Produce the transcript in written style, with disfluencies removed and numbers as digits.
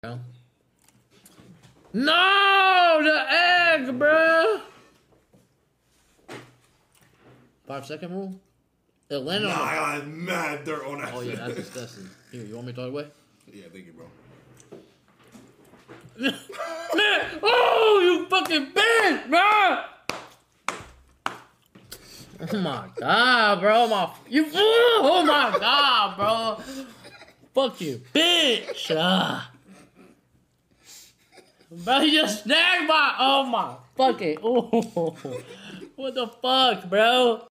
No, the egg, bro. 5-second rule. It landed on. I got mad dirt on that. Oh yeah, that's disgusting. Here, you want me to throw it away? Yeah, thank you, bro. Man, oh, you fucking bitch, bro. Oh my god, bro. Oh my god, bro. Fuck you, bitch. Bro, you just snagged my. Oh my fucking. Oh, what the fuck, bro?